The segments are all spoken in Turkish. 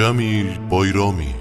Cəmil Bayramı.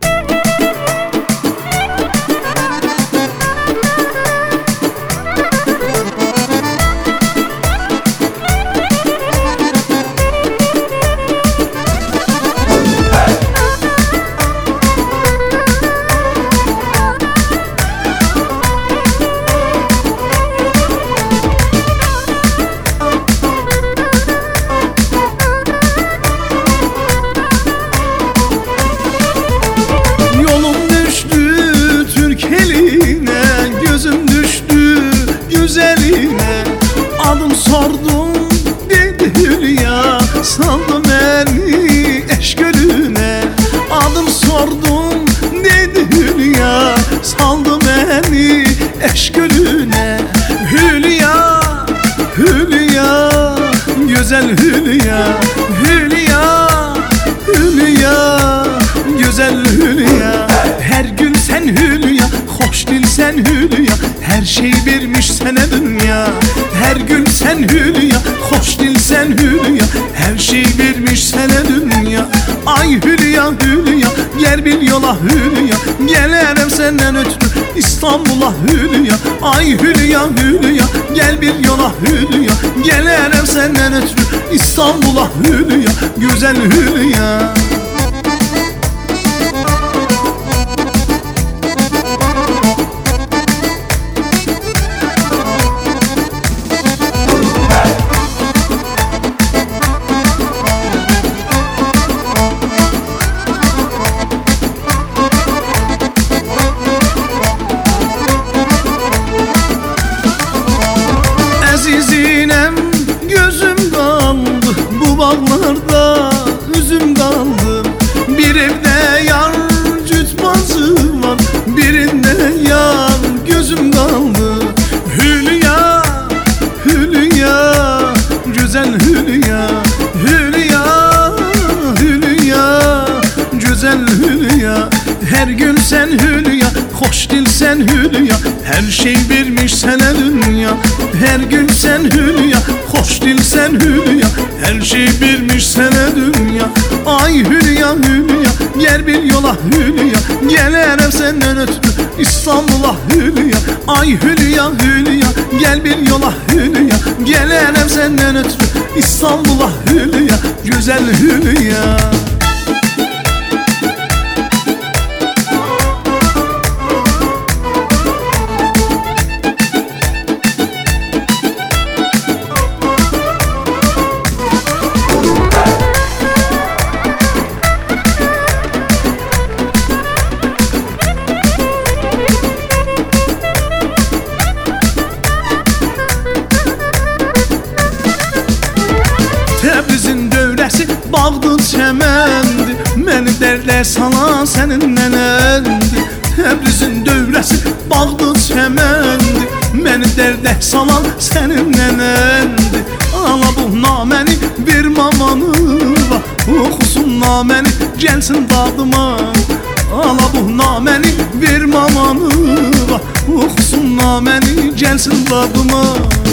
Adım sordum dedi Hülya, saldı beni eşk gölüne. Adım sordum dedi Hülya, saldı beni eşk gölüne. Hülya, Hülya, güzel Hülya, Hülya, Hülya, güzel Hülya. Her gün sen Hülya, hoş dil sen Hülya, her şey vermiş sana dünya. Her gün sen Hülya, hoş dil sen Hülya, her şey vermiş sana dünya. Ay Hülya, Hülya, gel bil yola Hülya, gelirim senden ötürü İstanbul'a Hülya. Ay Hülya, Hülya, gel bil yola Hülya, gelirim senden ötürü İstanbul'a Hülya, güzel Hülya. Azizinem gözüm kaldı, bu bağlarda üzüm kaldı. Bir evde yar cütbazı var, birinde yar gözüm kaldı. Hülya, Hülya, güzel Hülya, Hülya, Hülya, güzel Hülya. Her gün sen Hülya, hoş dil sen Hülya, her şey vermiş sana dünya. Her gün sen Hülya, hoş dil sen Hülya, her şey vermiş sana dünya. Ay Hülya, Hülya, gel bil yola Hülya, gelirim senden ötürü İstanbul'a Hülya. Ay Hülya, Hülya, gel bil yola Hülya, gelirim senden ötürü İstanbul'a Hülya, güzel Hülya. Təbrizin dövrəsi bağdı çəməndi, məni dərdə salan sənin nənəndi. Təbrizin dövrəsi bağdı çəməndi, məni dərdə salan sənin nənəndi. Ala bu naməni ver mamanıva, oxusun naməni gəlsin dadıma. Ala bu naməni ver mamanıva, oxusun naməni gəlsin dadıma.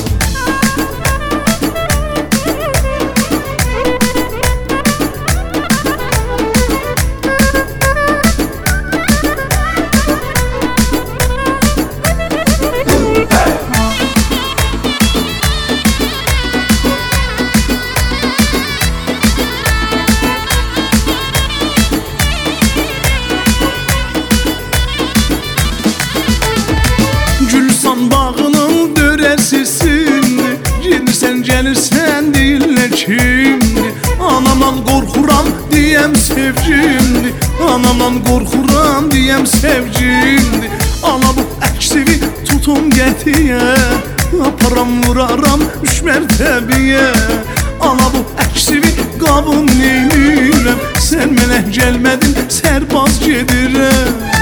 Gülsan bağının dörəsisindir, gedirsən gəlirsən deyirlər kimdir. Anamdan qorxuram deyəm sevgimdir, anamdan qorxuram deyəm sevgimdir. Ala bu əksivi tutum qətiyə, aparam vuraram üç mərtəbiyə. Ala bu əksivi qabım neynirəm, sən mənə gəlmədin sərbaz gedirəm.